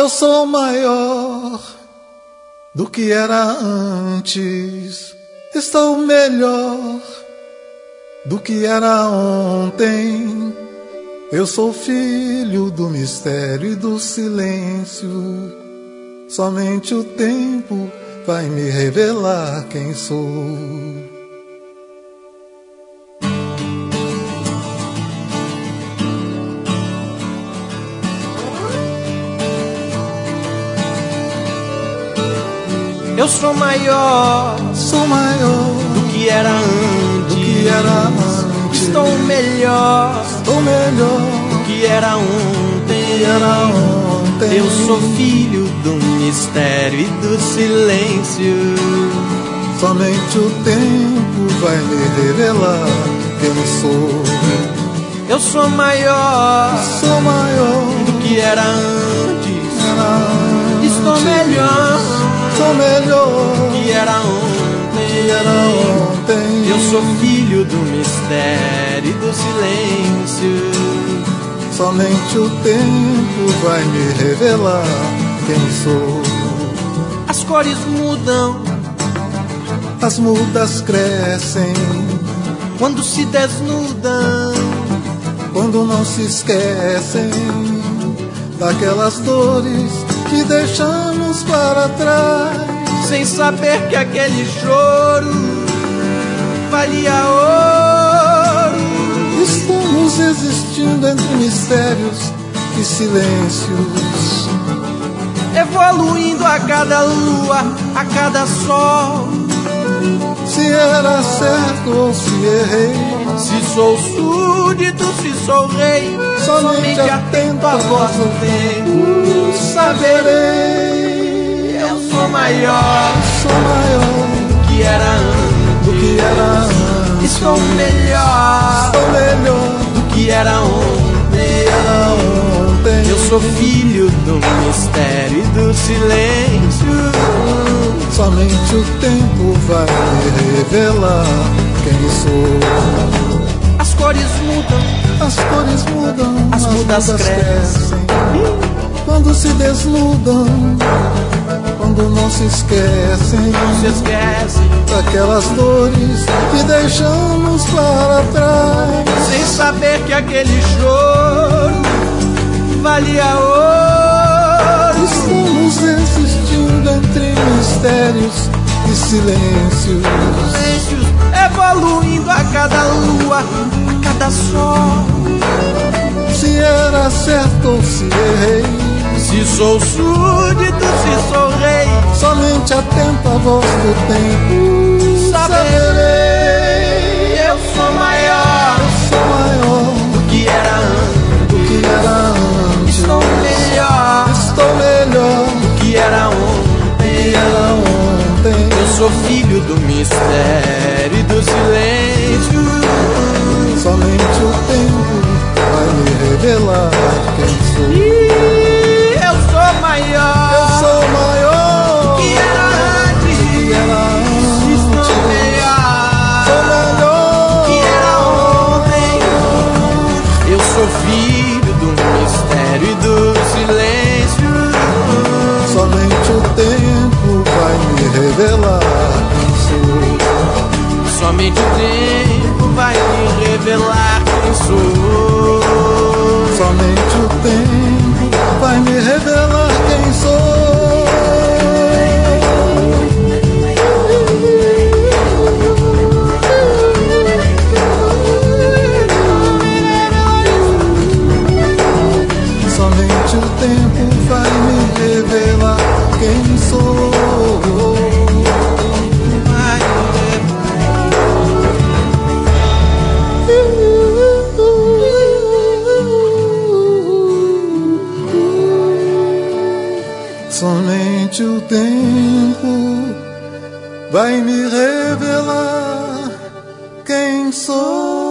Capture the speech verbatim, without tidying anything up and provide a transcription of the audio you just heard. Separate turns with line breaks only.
Eu sou maior do que era antes. Estou melhor do que era ontem. Eu sou filho do mistério e do silêncio. Somente o tempo vai me revelar quem sou.
Eu sou maior,
sou maior
do que era antes,
do que era antes.
Estou melhor,
estou melhor
do que era ontem,
que era ontem.
Eu sou filho do mistério e do silêncio.
Somente o tempo vai me revelar quem sou.
Eu sou maior,
sou maior
do que era antes,
era antes.
Estou melhor,
sou melhor
que era ontem,
que era ontem.
Eu sou filho do mistério e do silêncio.
Somente o tempo vai me revelar quem sou.
As cores mudam,
as mudas crescem
quando se desnudam,
quando não se esquecem daquelas dores que deixamos para trás,
sem saber que aquele choro valia ouro.
Estamos existindo entre mistérios e silêncios,
evoluindo a cada lua, a cada sol.
Se era certo ou se errei,
se sou súdito, se sou rei,
somente atento à voz do tempo saberei.
Eu sou maior,
sou maior
do que era antes,
do que era antes.
Estou melhor,
estou melhor
do que era ontem,
era ontem.
Eu sou filho do mistério e do silêncio.
Somente o tempo vai me revelar quem sou.
As cores mudam,
as cores mudam,
as, as mudas, mudas crescem,
crescem quando se desnudam, quando não se esquecem,
não se esquecem
daquelas dores que deixamos para trás,
sem saber que aquele choro valia ouro.
Estamos existindo entre mistérios e silêncios,
silêncios, evoluindo a cada lua, a cada sol.
Se era certo ou se errei,
se sou súdito, se sou rei,
somente atento à voz do tempo saberei.
Eu sou maior,
eu sou maior
do que era antes,
do que era antes.
Estou melhor,
estou melhor
do que era ontem,
que era ontem.
Eu sou filho do mistério e do silêncio.
Somente o tempo vai me revelar quem sou.
E eu sou maior,
eu sou maior
que era antes,
que era antes.
Estou melhor,
sou melhor
que era ontem. Eu sou filho do mistério e do silêncio.
Somente o tempo vai me revelar quem sou.
Somente o tempo vai me revelar quem sou.
Somente o tempo vai me revelar quem sou. Somente o tempo vai me revelar quem sou. Somente o tempo vai me revelar quem sou.